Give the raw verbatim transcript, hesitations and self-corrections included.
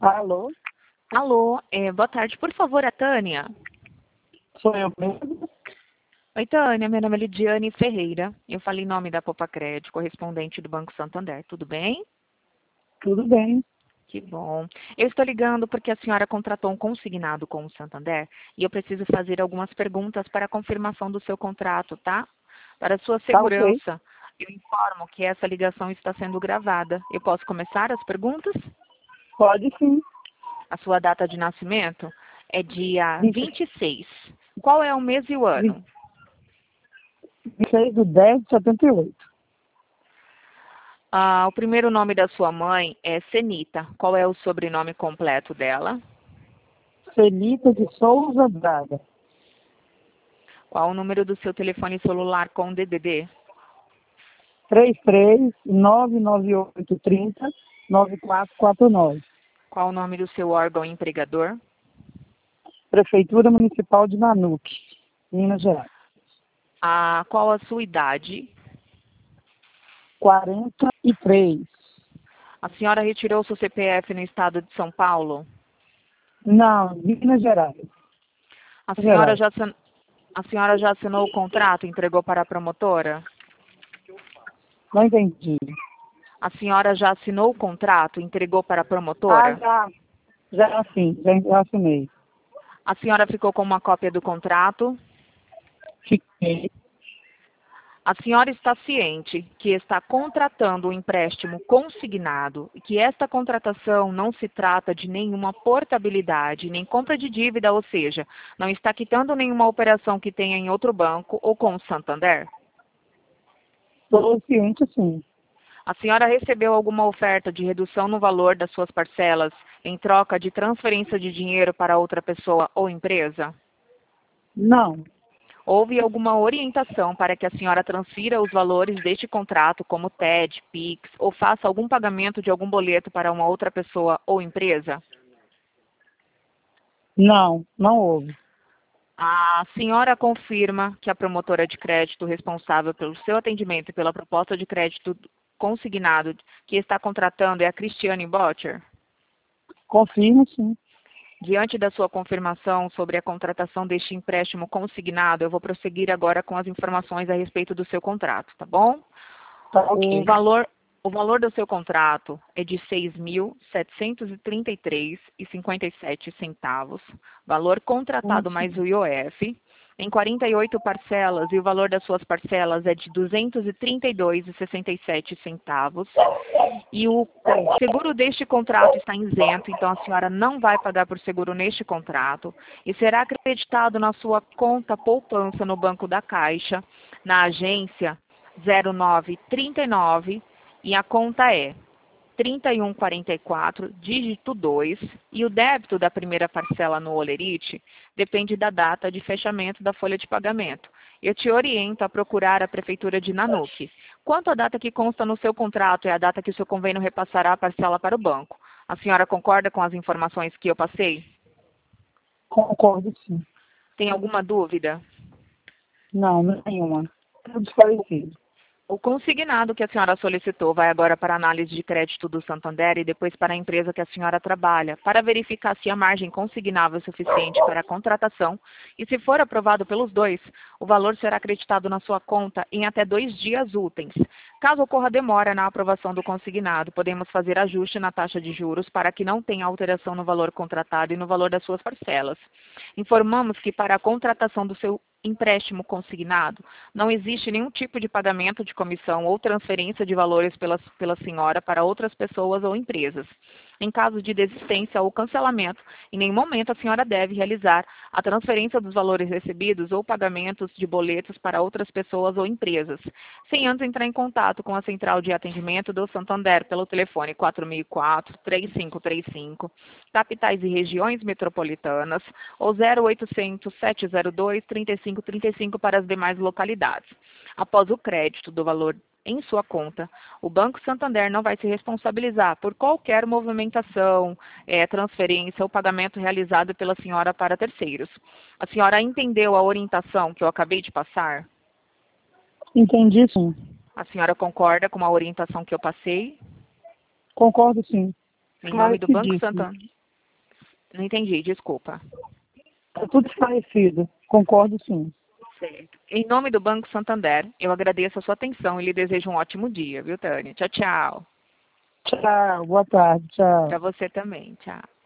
Alô? Alô, é, boa tarde. Por favor, a Tânia. Sou eu mesmo? Oi, Tânia. Meu nome é Lidiane Ferreira. Eu falei em nome da Popacred, correspondente do Banco Santander. Tudo bem? Tudo bem. Que bom. Eu estou ligando porque a senhora contratou um consignado com o Santander e eu preciso fazer algumas perguntas para a confirmação do seu contrato, tá? Para sua Tá ok. segurança, eu informo que essa ligação está sendo gravada. Eu posso começar as perguntas? Pode sim. A sua data de nascimento é dia vinte vinte e seis. Qual é o mês e o ano? e seis de dez de setenta e oito. Ah, o primeiro nome da sua mãe é Senita. Qual é o sobrenome completo dela? Celita de Souza Braga. Qual o número do seu telefone celular com D D D? três três nove nove oito três zero nove quatro quatro nove. Qual o nome do seu órgão empregador? Prefeitura Municipal de Nanuque, Minas Gerais. Ah, qual a sua idade? quarenta e três. A senhora retirou seu C P F no estado de São Paulo? Não, Minas Gerais. A Minas senhora Gerais. já, assin- a senhora já assinou o contrato e entregou para a promotora? Não entendi. A senhora já assinou o contrato e entregou para a Ah, promotora? já. Já sim, já, já assinei. A senhora ficou com uma cópia do contrato? Fiquei. A senhora está ciente que está contratando um empréstimo consignado e que esta contratação não se trata de nenhuma portabilidade, nem compra de dívida, ou seja, não está quitando nenhuma operação que tenha em outro banco ou com o Santander? Estou ciente, sim. A senhora recebeu alguma oferta de redução no valor das suas parcelas em troca de transferência de dinheiro para outra pessoa ou empresa? Não. Houve alguma orientação para que a senhora transfira os valores deste contrato, como T E D, Pix, ou faça algum pagamento de algum boleto para uma outra pessoa ou empresa? Não, não houve. A senhora confirma que a promotora de crédito responsável pelo seu atendimento e pela proposta de crédito consignado que está contratando é a Cristiane Botcher? Confirmo, sim. Diante da sua confirmação sobre a contratação deste empréstimo consignado, eu vou prosseguir agora com as informações a respeito do seu contrato, tá bom? Tá O ok. valor, o valor do seu contrato é de seis mil setecentos e trinta e três reais e cinquenta e sete centavos, valor Hum, contratado mais o I O F, em quarenta e oito parcelas, e o valor das suas parcelas é de duzentos e trinta e dois reais e sessenta e sete centavos. E o seguro deste contrato está isento, então a senhora não vai pagar por seguro neste contrato e será acreditado na sua conta poupança no Banco da Caixa, na agência zero nove trinta e nove, e a conta é trinta e um quarenta e quatro, dígito dois, e o débito da primeira parcela no Olerite depende da data de fechamento da folha de pagamento. Eu te oriento a procurar a Prefeitura de Nanuque. Quanto à data que consta no seu contrato, é a data que o seu convênio repassará a parcela para o banco. A senhora concorda com as informações que eu passei? Concordo, sim. Tem alguma dúvida? Não, nenhuma. Tudo esclarecido. O consignado que a senhora solicitou vai agora para a análise de crédito do Santander e depois para a empresa que a senhora trabalha, para verificar se a margem consignável é suficiente para a contratação e, se for aprovado pelos dois, o valor será acreditado na sua conta em até dois dias úteis. Caso ocorra demora na aprovação do consignado, podemos fazer ajuste na taxa de juros para que não tenha alteração no valor contratado e no valor das suas parcelas. Informamos que para a contratação do seu empréstimo consignado, não existe nenhum tipo de pagamento de comissão ou transferência de valores pela, pela senhora para outras pessoas ou empresas. Em caso de desistência ou cancelamento, em nenhum momento a senhora deve realizar a transferência dos valores recebidos ou pagamentos de boletos para outras pessoas ou empresas, sem antes entrar em contato com a central de atendimento do Santander pelo telefone quatro mil e quatro, três cinco três cinco, capitais e regiões metropolitanas, ou zero oitocentos, sete zero dois, trinta e cinco trinta e cinco para as demais localidades. Após o crédito do valor em sua conta, o Banco Santander não vai se responsabilizar por qualquer movimentação, é, transferência ou pagamento realizado pela senhora para terceiros. A senhora entendeu a orientação que eu acabei de passar? Entendi, sim. A senhora concorda com a orientação que eu passei? Concordo, sim. Em nome do Banco Esclarecidíssimo. Santander. Não entendi, desculpa. Está tudo esclarecido. Concordo, sim. Certo. Em nome do Banco Santander, eu agradeço a sua atenção e lhe desejo um ótimo dia, viu, Tânia? Tchau, tchau. Tchau, boa tarde, tchau. Para você também, tchau.